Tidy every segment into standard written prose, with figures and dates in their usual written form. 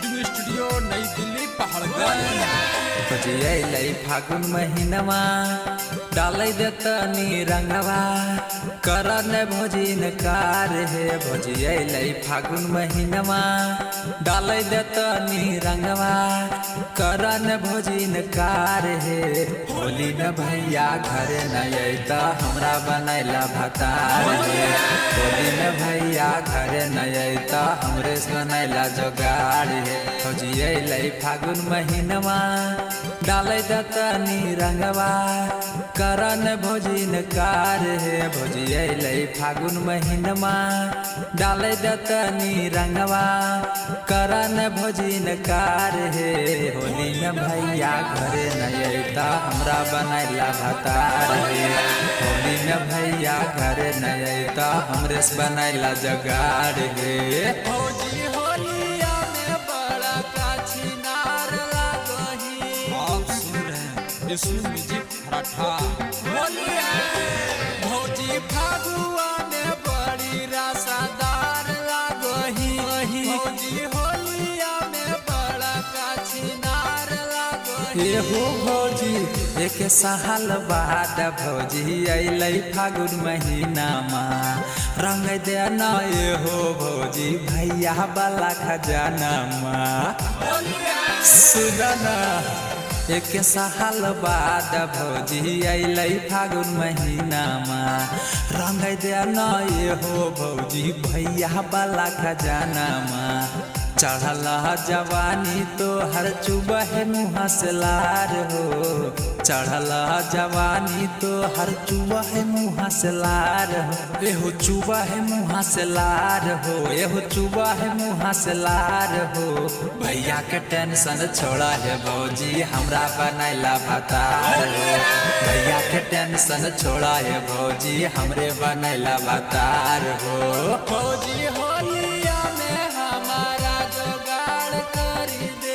Film studio नई दिल्ली पहाड़गंज। बजियलै फागुन महीनवा डालै देतनी रंगवा करन भोजिन कार हे। बजियलै फागुन महीनवा डालै देतनी रंगवा करन भोजिन कार हे। होली में भैया घर न अइता हमरा बनैला भतार हे। होली में भैया घर न अइता हमरे बनैला जोगाड़ हे। बजियलै फागुन महीनवा डालै देतनी रंगवा करन भोजिन कार हे। भोजियलै फागुन महीनमा डालै देतनी रंगवा करन भोजिन कार हे। होली में भैया घरे न अइता हमरा बनैला भतार हे। होली में भैया घरे न अइता हमरे बनैला जोगाड़ हे। भौजी होलिया में बड़ा काछी नार लागही। आप सुन रहे हैं इसमें म्यूजिक फराठा। भौजी फागुआ में बड़ी रसादार लागही। भौजी होलिया में बड़ा काछी नार लागही। एहो भौजी एक साल बाद भौजी अइलै फागुन महीनामा रंग देना एहो भौजी भैया वाला खजानामा। सुनना एक साल बाद भौजी अइलै फागुन महीनामा रंग देना एहो भौजी भैया वाला खजानामा। चढ़ल जवानी तो हर चुबह मुँह से लार हो। चढ़ल जवानी तो हर चुबह मुँह से लार हो। एहो चुबह मुँह से लार हो। एहो चुबह मुँह से लार हो। भैया के टेंशन छोड़ा है भौजी हमरा बनैला भतार हो। भैया के टेंशन छोड़ा है भौजी हमरे बनैला भतार हो। भौजी होलिया में हमारा जोगाड़ करी दे।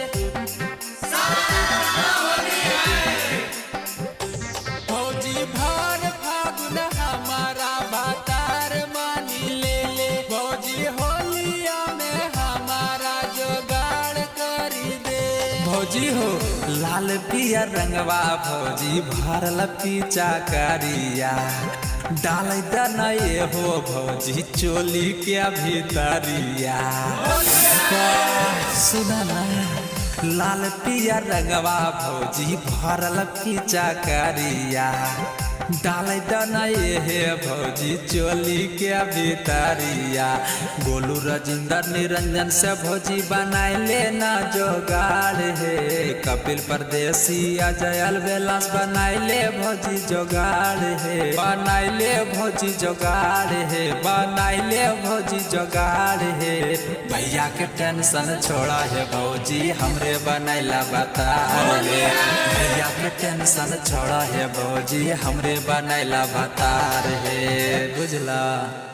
भौजी भर फागुन हमारा भतार मानी ले ले। भौजी होलिया में हमारा जोगाड़ करी दे। भौजी हो लाल पियर रंगवा भौजी भरल पीचा करिया डालै देना हो भौजी चोली के भीतरिया। सुनना लाल पियर रंगवा भौजी भरल पीचा करिया डालै देना हे भौजी चोली के भीतरिया। गोलू राजेंद्र निरंजन से भौजी बनाए लेना जोगाड़ हे। कपिल परदेसी अजय अलबेलास बनाए ले भौजी जोगाड़ हे। बनाए ले भौजी जोगाड़ हे। बनाए ले भौजी जोगाड़ हे। भैया के टेंशन छोड़ा है भौजी हमरे बनैला भतार हे। भैया के टेंशन छोड़ा है भौजी हमरे बनैला भतार हे। बुझला।